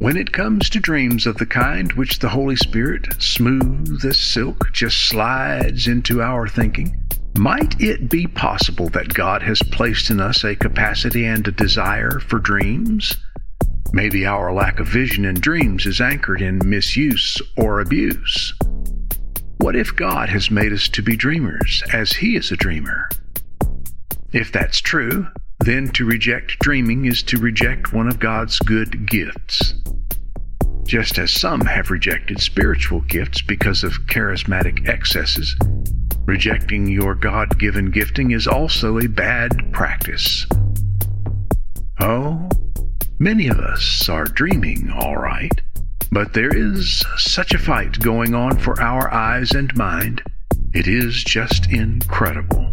When it comes to dreams of the kind which the Holy Spirit, smooth as silk, just slides into our thinking, might it be possible that God has placed in us a capacity and a desire for dreams? Maybe our lack of vision in dreams is anchored in misuse or abuse. What if God has made us to be dreamers, as He is a dreamer? If that's true, then to reject dreaming is to reject one of God's good gifts. Just as some have rejected spiritual gifts because of charismatic excesses, rejecting your God-given gifting is also a bad practice. Oh, many of us are dreaming, all right, but there is such a fight going on for our eyes and mind. It is just incredible.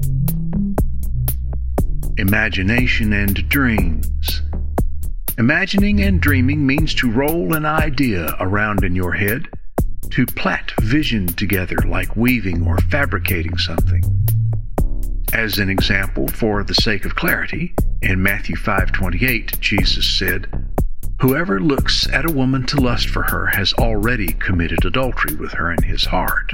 Imagination and dreams. Imagining and dreaming means to roll an idea around in your head, to plait vision together like weaving or fabricating something. As an example, for the sake of clarity, in Matthew 5:28, Jesus said, "Whoever looks at a woman to lust for her has already committed adultery with her in his heart."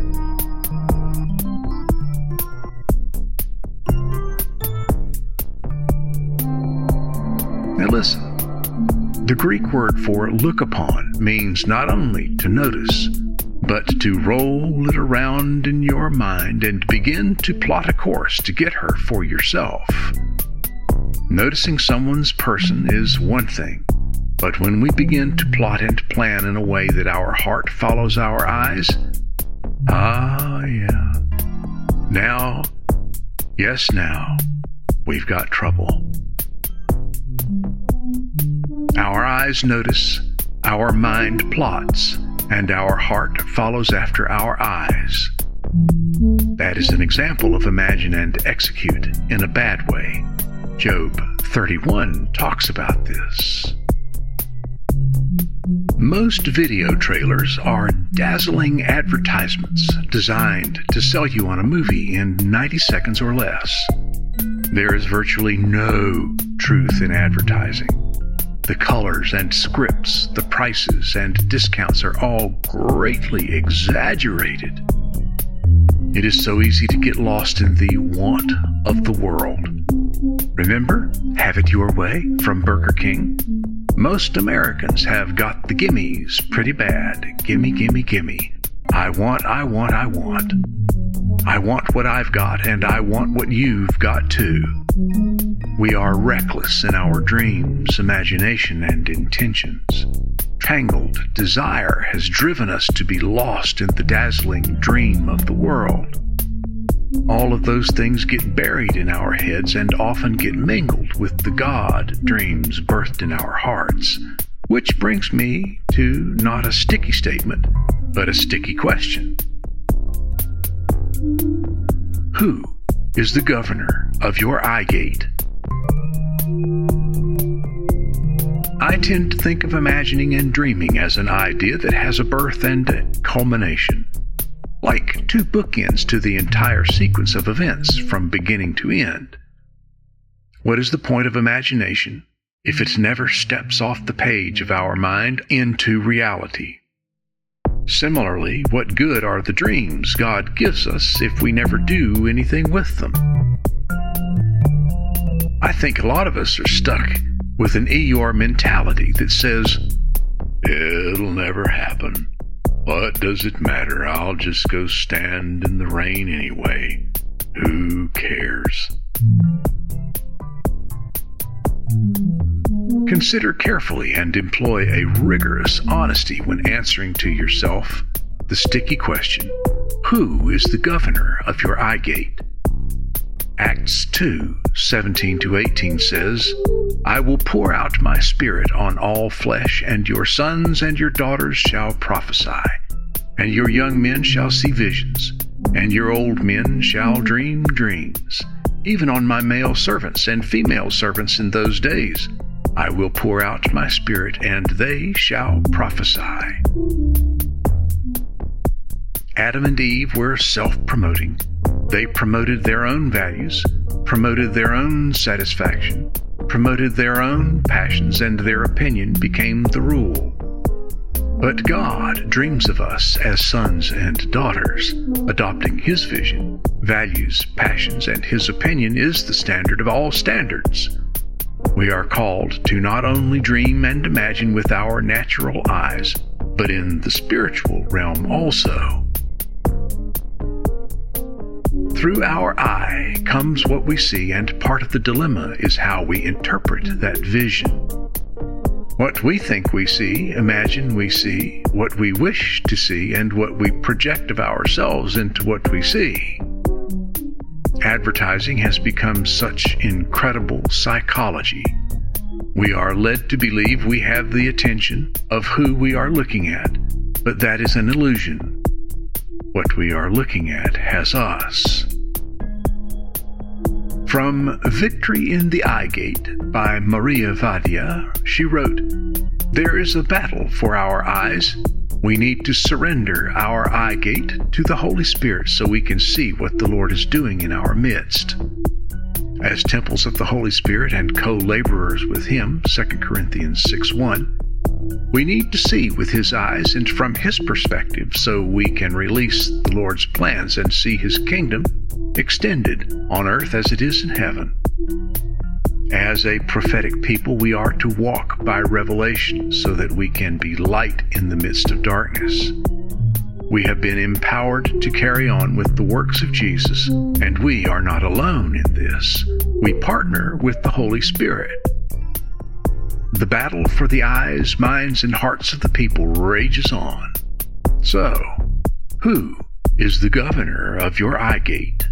Now listen, the Greek word for look upon means not only to notice, but to roll it around in your mind and begin to plot a course to get her for yourself. Noticing someone's person is one thing, but when we begin to plot and plan in a way that our heart follows our eyes, now, we've got trouble. Our eyes notice, our mind plots, and our heart follows after our eyes. That is an example of imagine and execute in a bad way. Job 31 talks about this. Most video trailers are dazzling advertisements designed to sell you on a movie in 90 seconds or less. There is virtually no truth in advertising. The colors and scripts, the prices and discounts are all greatly exaggerated. It is so easy to get lost in the want of the world. Remember, have it your way from Burger King? Most Americans have got the gimmies pretty bad. Gimme, gimme, gimme. I want. I want what I've got, and I want what you've got too. We are reckless in our dreams, imagination, and intentions. Tangled desire has driven us to be lost in the dazzling dream of the world. All of those things get buried in our heads and often get mingled with the God dreams birthed in our hearts. Which brings me to not a sticky statement, but a sticky question. Who is the governor of your eye gate? I tend to think of imagining and dreaming as an idea that has a birth and a culmination, like two bookends to the entire sequence of events from beginning to end. What is the point of imagination if it never steps off the page of our mind into reality? Similarly, what good are the dreams God gives us if we never do anything with them? I think a lot of us are stuck with an Eeyore mentality that says, "It'll never happen. What does it matter? I'll just go stand in the rain anyway. Who cares?" Consider carefully and employ a rigorous honesty when answering to yourself the sticky question, who is the governor of your eye gate? Acts 2:17-18 says, "I will pour out my spirit on all flesh, and your sons and your daughters shall prophesy, and your young men shall see visions, and your old men shall dream dreams. Even on my male servants and female servants in those days, I will pour out my spirit, and they shall prophesy." Adam and Eve were self-promoting. They promoted their own values, promoted their own satisfaction, promoted their own passions, and their opinion became the rule. But God dreams of us as sons and daughters, adopting His vision, values, passions, and His opinion is the standard of all standards. We are called to not only dream and imagine with our natural eyes, but in the spiritual realm also. Through our eye comes what we see, and part of the dilemma is how we interpret that vision. What we think we see, imagine we see, what we wish to see, and what we project of ourselves into what we see. Advertising has become such incredible psychology. We are led to believe we have the attention of who we are looking at, but that is an illusion. What we are looking at has us. From Victory in the Eye Gate by Maria Vadia, she wrote, "There is a battle for our eyes. We need to surrender our eye gate to the Holy Spirit so we can see what the Lord is doing in our midst. As temples of the Holy Spirit and co-laborers with Him, 2 Corinthians 6:1, we need to see with His eyes and from His perspective so we can release the Lord's plans and see His kingdom extended on earth as it is in heaven. As a prophetic people, we are to walk by revelation so that we can be light in the midst of darkness. We have been empowered to carry on with the works of Jesus, and we are not alone in this. We partner with the Holy Spirit. The battle for the eyes, minds, and hearts of the people rages on. So, who is the governor of your eye gate?